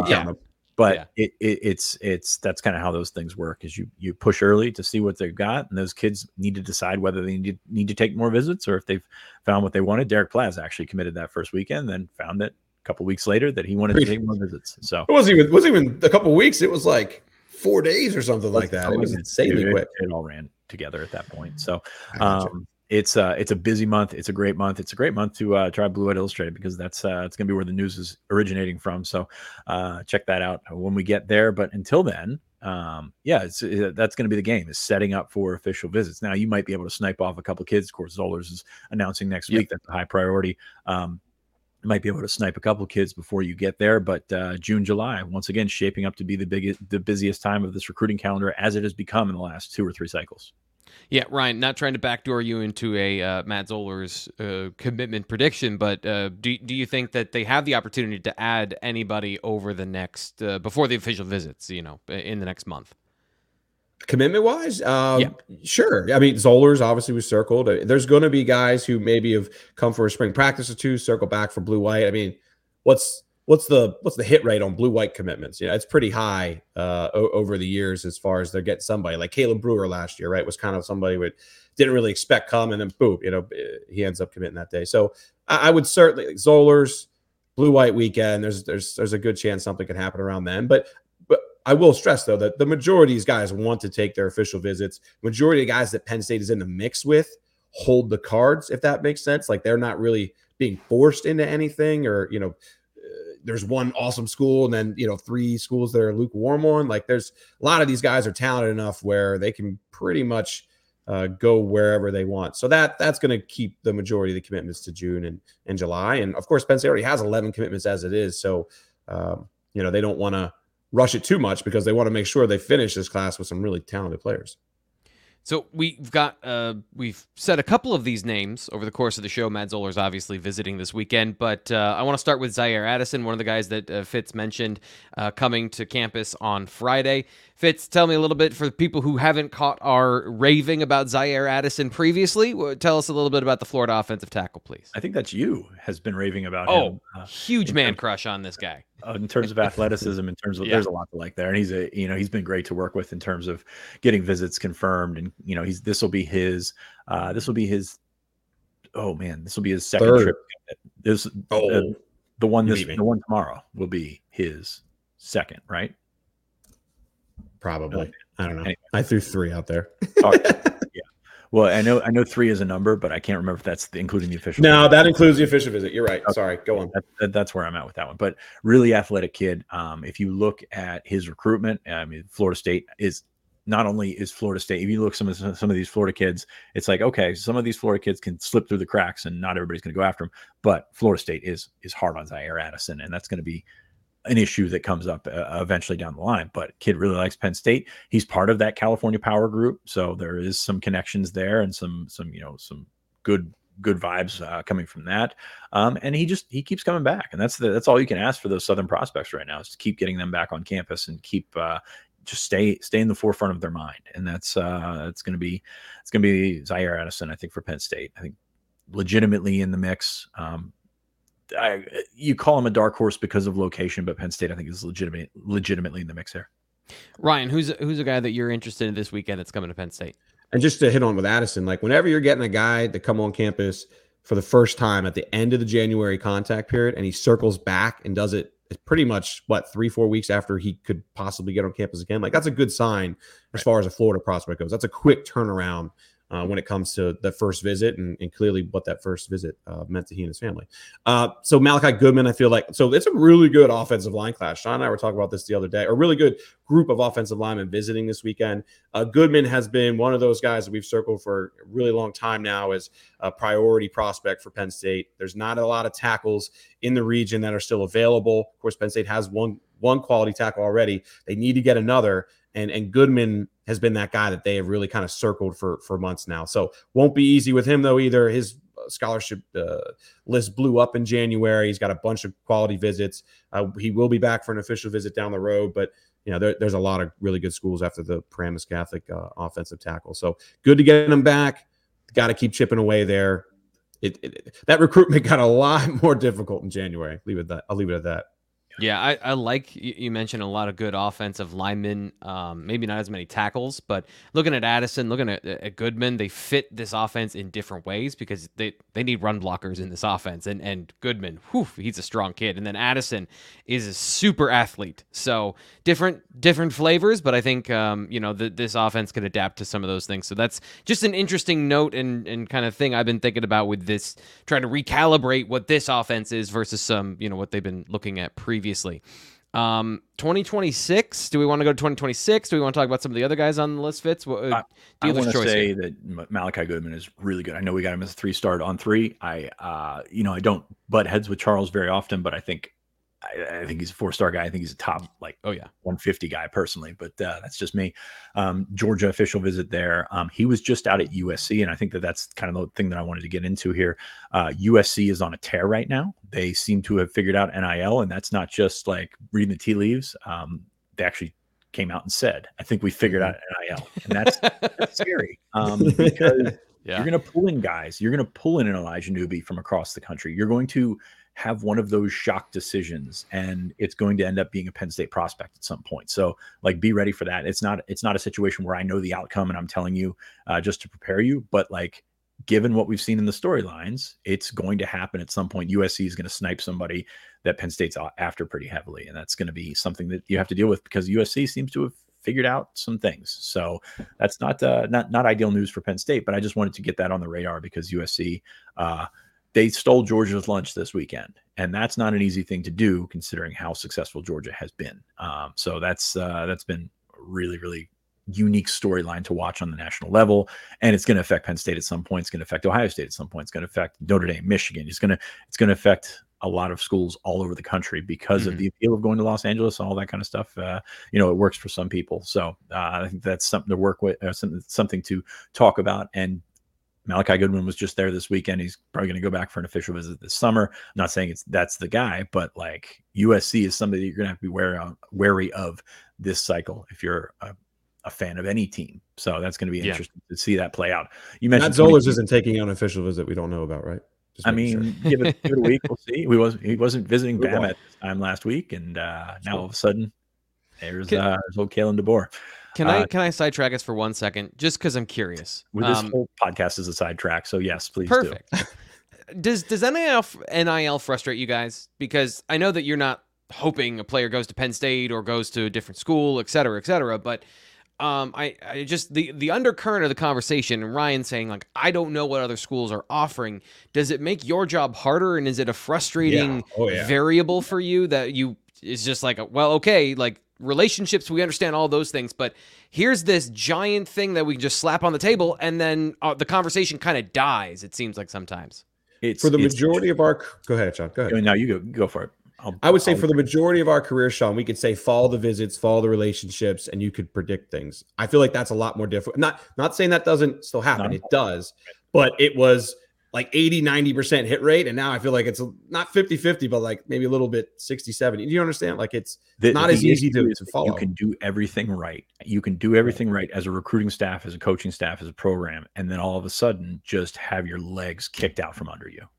But it's that's kind of how those things work, is you push early to see what they've got, and those kids need to decide whether they need to take more visits or if they've found what they wanted. Derek Plaz actually committed that first weekend, then found that a couple weeks later that he wanted to take more visits. So it wasn't even a couple weeks. It was like 4 days or something like that. It was insanely quick. It all ran together at that point. So it's a busy month. It's a great month. It's a great month to try Blue White Illustrated, because it's going to be where the news is originating from. So check that out when we get there. But until then, that's going to be the game, is setting up for official visits. Now you might be able to snipe off a couple of kids. Of course, Zollers is announcing next week. That's a high priority. Might be able to snipe a couple kids before you get there, but June, July, once again, shaping up to be the busiest time of this recruiting calendar, as it has become in the last 2 or 3 cycles. Yeah, Ryan, not trying to backdoor you into a Matt Zollers commitment prediction, but do you think that they have the opportunity to add anybody over the next before the official visits, in the next month? Commitment wise, sure. I mean, Zollers obviously was circled. There's going to be guys who maybe have come for a spring practice or 2, circle back for blue white. I mean, what's the hit rate on blue white commitments? It's pretty high over the years, as far as they're getting somebody like Caleb Brewer last year, right? Was kind of somebody we didn't really expect come, and then boom, he ends up committing that day. So I would certainly Zollers, blue white weekend. There's a good chance something can happen around then, but I will stress, though, that the majority of these guys want to take their official visits. Majority of guys that Penn State is in the mix with hold the cards, if that makes sense. Like, they're not really being forced into anything, or, there's one awesome school and then, 3 schools that are lukewarm on. Like, there's a lot of these guys are talented enough where they can pretty much go wherever they want. So that's going to keep the majority of the commitments to June and July. And, of course, Penn State already has 11 commitments as it is. So, they don't want to rush it too much, because they want to make sure they finish this class with some really talented players. So we've said a couple of these names over the course of the show. Matt Zollers obviously visiting this weekend, but I want to start with Zaire Addison, one of the guys that Fitz mentioned coming to campus on Friday. Fitz, tell me a little bit, for the people who haven't caught our raving about Zaire Addison previously, tell us a little bit about the Florida offensive tackle, please. I think that's you has been raving about him. Huge man crush on this guy. In terms of athleticism, in terms of there's a lot to like there, and he's been great to work with in terms of getting visits confirmed, and this will be his second trip. The one tomorrow will be his second, right? Probably. I don't know. Anyway. I threw 3 out there. Yeah. Well, I know 3 is a number, but I can't remember if that's including the official. No, that includes the official visit. You're right. Okay. Sorry. Go on. That's where I'm at with that one. But really athletic kid. If you look at his recruitment, I mean, Florida State is not only is Florida State. If you look at some of these Florida kids, it's like, okay, some of these Florida kids can slip through the cracks, and not everybody's going to go after them. But Florida State is hard on Zaire Addison, and that's going to be an issue that comes up eventually down the line. But kid really likes Penn State. He's part of that California Power Group, so there is some connections there, and some good vibes coming from that. And he keeps coming back, and that's all you can ask for those Southern prospects right now, is to keep getting them back on campus and keep just stay in the forefront of their mind. And it's going to be Zaire Addison, I think, for Penn State. I think legitimately in the mix. You call him a dark horse because of location, but Penn State, I think, is legitimately in the mix there. Ryan, who's a guy that you're interested in this weekend that's coming to Penn State? And just to hit on with Addison, like, whenever you're getting a guy to come on campus for the first time at the end of the January contact period, and he circles back and does it pretty much 3-4 weeks after he could possibly get on campus again, like, that's a good sign as far as a Florida prospect goes. That's a quick turnaround when it comes to the first visit and clearly what that first visit meant to he and his family. So Malachi Goodman, I feel like, so it's a really good offensive line class. Sean and I were talking about this the other day, a really good group of offensive linemen visiting this weekend. Goodman has been one of those guys that we've circled for a really long time now as a priority prospect for Penn State. There's not a lot of tackles in the region that are still available. Of course, Penn State has one quality tackle already. They need to get another. And Goodman has been that guy that they have really kind of circled for months now. So won't be easy with him, though, either. His scholarship list blew up in January. He's got a bunch of quality visits. He will be back for an official visit down the road, but there's a lot of really good schools after the Paramus Catholic offensive tackle. So good to get him back. Got to keep chipping away there. That recruitment got a lot more difficult in January. I'll leave it at that. Yeah, I like you mentioned a lot of good offensive linemen, maybe not as many tackles, but looking at Addison, looking at Goodman, they fit this offense in different ways because they need run blockers in this offense. And Goodman, he's a strong kid. And then Addison is a super athlete. So different flavors, but I think, this offense could adapt to some of those things. So that's just an interesting note and kind of thing I've been thinking about with this, trying to recalibrate what this offense is versus some, what they've been looking at previously. 2026. Do we want to go to 2026? Do we want to talk about some of the other guys on the list, Fitz? I want to say that Malachi Goodman is really good. I know we got him as a 3-star on 3. I don't butt heads with Charles very often, but I think he's a 4-star guy. I think he's a top 150 guy personally, but that's just me. Georgia official visit there. He was just out at USC, and I think that's kind of the thing that I wanted to get into here. USC is on a tear right now. They seem to have figured out NIL, and that's not just like reading the tea leaves. They actually came out and said, I think we figured out NIL, and that's scary because you're going to pull in guys. You're going to pull in an Elijah Newby from across the country. You're going to have one of those shock decisions, and it's going to end up being a Penn State prospect at some point. So be ready for that. It's not a situation where I know the outcome and I'm telling you just to prepare you, but given what we've seen in the storylines, it's going to happen at some point. USC is going to snipe somebody that Penn State's after pretty heavily. And that's going to be something that you have to deal with because USC seems to have figured out some things. So that's not ideal news for Penn State, but I just wanted to get that on the radar because USC, they stole Georgia's lunch this weekend, and that's not an easy thing to do considering how successful Georgia has been. So that's been a really, really unique storyline to watch on the national level, and it's going to affect Penn State at some point. It's going to affect Ohio State at some point. It's going to affect Notre Dame, Michigan. It's going to affect a lot of schools all over the country because of the appeal of going to Los Angeles, all that kind of stuff. It works for some people. So I think that's something to work with, something to talk about. And Malachi Goodman was just there this weekend. He's probably going to go back for an official visit this summer. I'm not saying that's the guy, but USC is somebody that you're going to have to be wary of this cycle if you're a fan of any team. So that's going to be interesting to see that play out. You mentioned Matt Zollers isn't taking an official visit we don't know about, right? Give it a week. We'll see. He wasn't visiting Bama at this time last week, and now all of a sudden, there's old Kalen DeBoer. Can I sidetrack us for 1 second, just because I'm curious? This whole podcast is a sidetrack, so yes, please. Perfect. Does NIL frustrate you guys? Because I know that you're not hoping a player goes to Penn State or goes to a different school, et cetera, but I just the undercurrent of the conversation and Ryan saying I don't know what other schools are offering. Does it make your job harder, and is it a frustrating variable for you that is just relationships? We understand all those things, but here's this giant thing that we can just slap on the table, and then the conversation kind of dies. It seems like sometimes majority of our. Go ahead, Sean. Go ahead. No, you go for it. I would say for the majority of our career, Sean, we could say follow the visits, follow the relationships, and you could predict things. I feel like that's a lot more difficult. Not saying that doesn't still happen. It does, but it was 80-90% hit rate, and now I feel like it's not 50-50, but maybe a little bit 60-70. Do you understand? It's not as easy to follow. You can do everything right. You can do everything right as a recruiting staff, as a coaching staff, as a program, and then all of a sudden just have your legs kicked out from under you.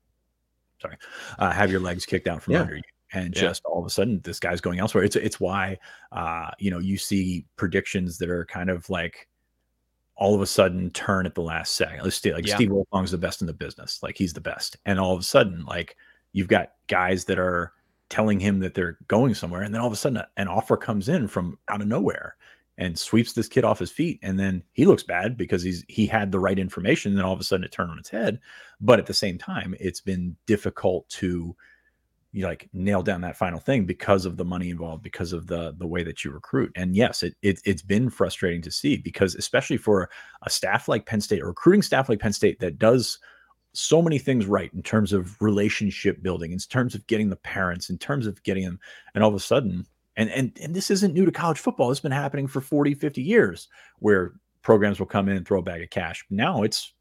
Have your legs kicked out from under you. And just all of a sudden, this guy's going elsewhere. It's why, you see predictions that are kind of all of a sudden turn at the last second. Let's say Steve Wilfong's the best in the business. He's the best. And all of a sudden, you've got guys that are telling him that they're going somewhere. And then all of a sudden an offer comes in from out of nowhere. and sweeps this kid off his feet. And then he looks bad because he had the right information. And then all of a sudden it turned on its head. But at the same time, it's been difficult to like nail down that final thing because of the money involved, because of the way that you recruit. And yes, it's been frustrating to see, because especially for a staff like Penn State, a recruiting staff like Penn State that does so many things right in terms of relationship building, in terms of getting the parents, in terms of getting them, and all of a sudden, and this isn't new to college football. It's been happening for 40, 50 years where programs will come in and throw a bag of cash. Now it's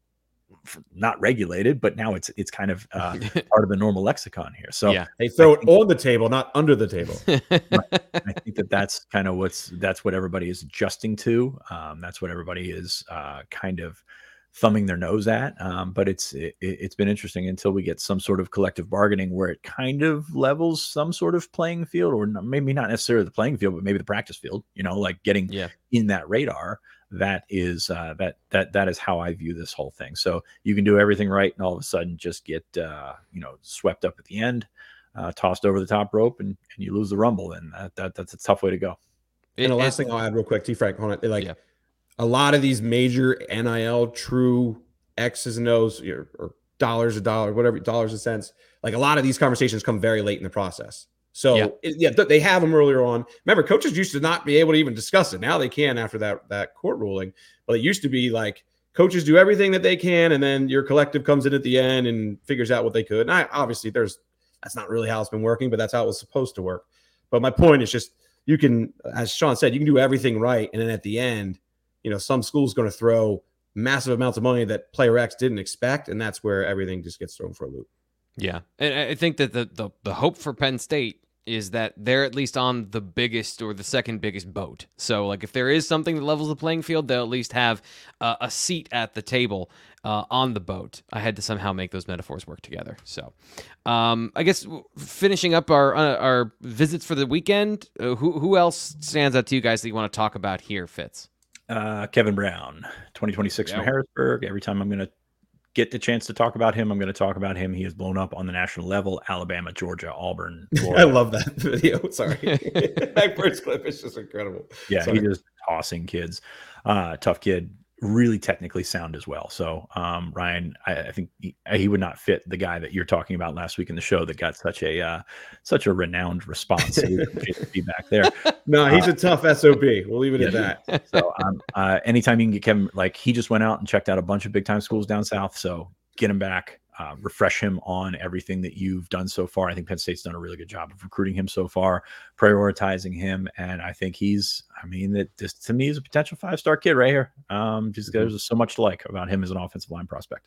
not regulated, but now it's kind of part of the normal lexicon here. So they throw it on the table, not under the table. I think that's kind of that's what everybody is adjusting to. That's what everybody is kind of thumbing their nose at. But it's been interesting until we get some sort of collective bargaining where it kind of levels some sort of playing field, or maybe not necessarily the playing field, but maybe the practice field, like getting in that radar. That is that is how I view this whole thing. So you can do everything right and all of a sudden just get swept up at the end, tossed over the top rope, and you lose the rumble. And that's a tough way to go. And the last thing I'll add real quick, T. Frank, on it, a lot of these major NIL true X's and O's or dollars a dollar, whatever, dollars and cents, like a lot of these conversations come very late in the process. So they have them earlier on. Remember, coaches used to not be able to even discuss it. Now they can after that court ruling. But it used to be like coaches do everything that they can, and then your collective comes in at the end and figures out what they could. And obviously that's not really how it's been working, but that's how it was supposed to work. But my point is just, you can, as Sean said, you can do everything right, and then at the end, some school's going to throw massive amounts of money that player X didn't expect, and that's where everything just gets thrown for a loop. Yeah, and I think that the hope for Penn State is that they're at least on the biggest or the second biggest boat. So, like, if there is something that levels the playing field, they'll at least have a seat at the table on the boat. I had to somehow make those metaphors work together. So, I guess finishing up our visits for the weekend, who else stands out to you guys that you want to talk about here, Fitz? Kevin Brown, 2026 from Harrisburg. Every time I'm going to get the chance to talk about him, I'm going to talk about him. He has blown up on the national level. Alabama, Georgia, Auburn, Florida. I love that video. Sorry. That first clip is just incredible. Yeah, Sorry. He's just tossing kids. Tough kid, really technically sound as well. So Ryan, I think he would not fit the guy that you're talking about last week in the show that got such a renowned response. So we appreciate the feedback there. No, he's a tough SOB. We'll leave it at that. So anytime you can get Kevin, like, he just went out and checked out a bunch of big time schools down south. So get him back, refresh him on everything that you've done so far. I think Penn State's done a really good job of recruiting him so far, prioritizing him. And I think that this to me is a potential 5-star kid right here. Just there's so much to like about him as an offensive line prospect.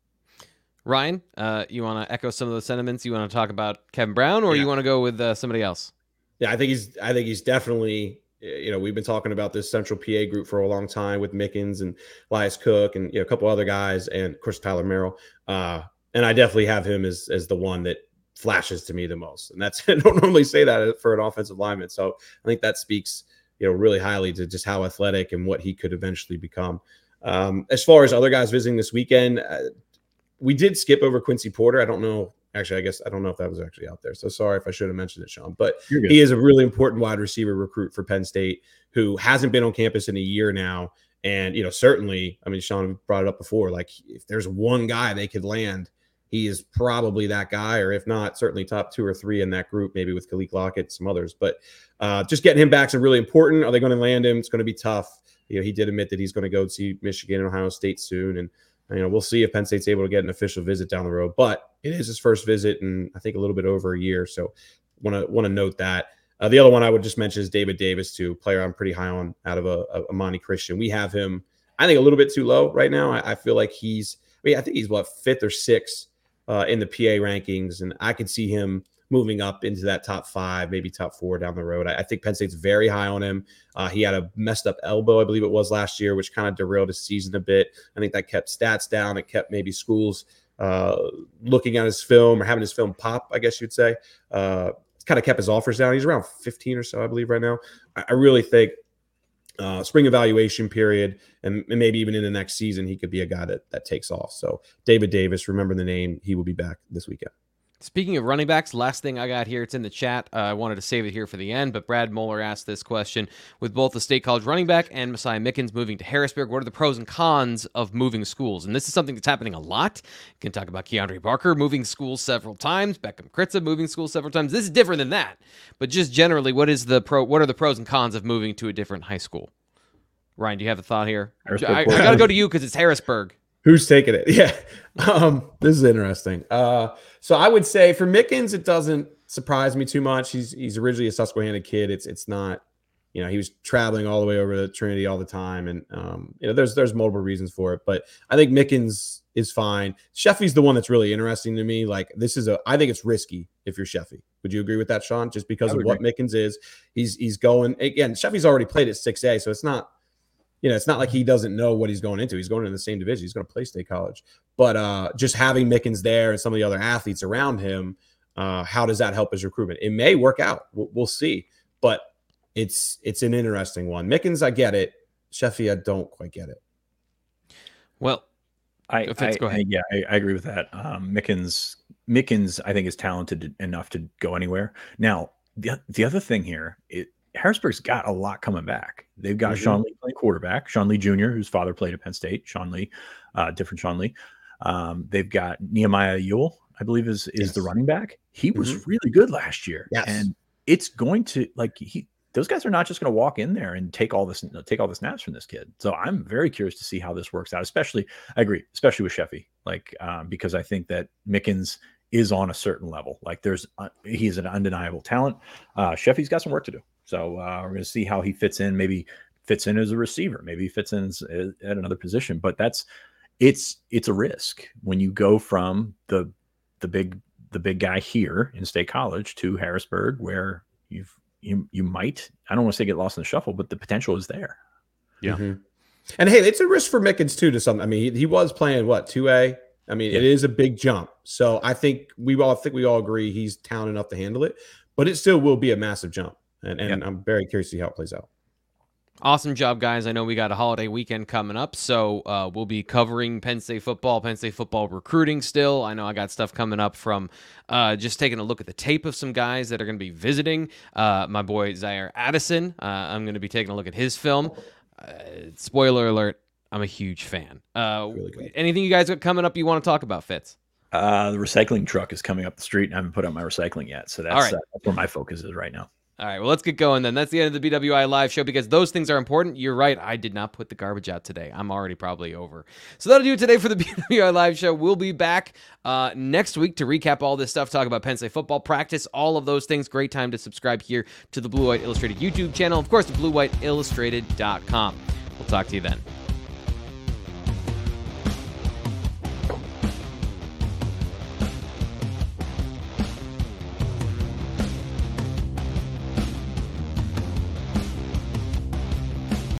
Ryan, you want to echo some of those sentiments? You want to talk about Kevin Brown, or you want to go with somebody else? Yeah, I think he's definitely, we've been talking about this Central PA group for a long time with Mickens and Elias Cook and a couple other guys, and of course Tyler Merrill. And I definitely have him as the one that flashes to me the most. And that's, I don't normally say that for an offensive lineman. So I think that speaks, really highly to just how athletic and what he could eventually become. As far as other guys visiting this weekend, we did skip over Quincy Porter. I don't know. Actually, I guess I don't know if that was actually out there. So sorry if I should have mentioned it, Sean. But he is a really important wide receiver recruit for Penn State who hasn't been on campus in a year now. And, certainly, I mean, Sean brought it up before, like, if there's one guy they could land, he is probably that guy, or if not, certainly top 2 or 3 in that group, maybe with Khalil Lockett, some others. But just getting him back is really important. Are they going to land him? It's going to be tough. He did admit that he's going to go see Michigan and Ohio State soon. And, we'll see if Penn State's able to get an official visit down the road. But it is his first visit in, I think, a little bit over a year. So want to note that. The other one I would just mention is David Davis, too, player I'm pretty high on out of Amani Christian. We have him, I think, a little bit too low right now. I feel like I think he's 5th or 6th in the PA rankings, and I could see him moving up into that top 5, maybe top 4 down the road. I think Penn State's very high on him. He had a messed up elbow, I believe it was last year, which kind of derailed his season a bit. I think that kept stats down. It kept maybe schools looking at his film or having his film pop, I guess you'd say. Kind of kept his offers down. He's around 15 or so, I believe, right now. I really think spring evaluation period and maybe even in the next season, he could be a guy that takes off. So David Davis, remember the name. He will be back this weekend. Speaking of running backs, last thing I got here, it's in the chat. I wanted to save it here for the end, but Brad Moeller asked this question. With both the State College running back and Messiah Mickens moving to Harrisburg, what are the pros and cons of moving schools? And this is something that's happening a lot. You can talk about Keandre Barker moving schools several times, Beckham Kritza moving schools several times. This is different than that. But just generally, what are the pros and cons of moving to a different high school? Ryan, do you have a thought here? I got to go to you because it's Harrisburg. Who's taking it? Yeah. This is interesting. So I would say for Mickens, it doesn't surprise me too much. He's originally a Susquehanna kid. It's not, he was traveling all the way over to Trinity all the time. And, there's multiple reasons for it, but I think Mickens is fine. Sheffy's the one that's really interesting to me. Like I think it's risky if you're Sheffy. Would you agree with that, Sean? Just because of what Mickens is, he's going, again, Sheffy's already played at 6A. So it's not, it's not like he doesn't know what he's going into. He's going in the same division. He's going to play State College. But just having Mickens there and some of the other athletes around him, how does that help his recruitment? It may work out. We'll see. But it's an interesting one. Mickens, I get it. Sheffy, I don't quite get it. Well, Fitz, go ahead. I agree with that. Mickens, I think, is talented enough to go anywhere. Now, the other thing here, Harrisburg's got a lot coming back. They've got Sean Lee playing quarterback, Sean Lee Jr., whose father played at Penn State. Sean Lee, different Sean Lee. They've got Nehemiah Ewell, I believe is the running back. He was really good last year. Yes. And it's going to those guys are not just going to walk in there and take all the snaps from this kid. So I'm very curious to see how this works out, I agree, especially with Sheffy, because I think that Mickens is on a certain level. He's an undeniable talent. Sheffy's got some work to do. So we're going to see how he fits in. Maybe fits in as a receiver. Maybe he fits in at another position. But it's a risk when you go from the big guy here in State College to Harrisburg, where you might, I don't want to say get lost in the shuffle, but the potential is there. Yeah. Mm-hmm. And hey, it's a risk for Mickens too. To some, I mean, he was playing 2A. I mean, It is a big jump. So I think we all agree he's talented enough to handle it, but it still will be a massive jump. And I'm very curious to see how it plays out. Awesome job, guys. I know we got a holiday weekend coming up, so we'll be covering Penn State football recruiting still. I know I got stuff coming up from just taking a look at the tape of some guys that are going to be visiting. My boy, Zaire Addison, I'm going to be taking a look at his film. Spoiler alert, I'm a huge fan. Really anything you guys got coming up you want to talk about, Fitz? The recycling truck is coming up the street, and I haven't put up my recycling yet, so that's where my focus is right now. All right, well, let's get going then. That's the end of the BWI Live show because those things are important. You're right. I did not put the garbage out today. I'm already probably over. So that'll do it today for the BWI Live show. We'll be back next week to recap all this stuff, talk about Penn State football, practice, all of those things. Great time to subscribe here to the Blue White Illustrated YouTube channel. Of course, the BlueWhiteIllustrated.com. We'll talk to you then.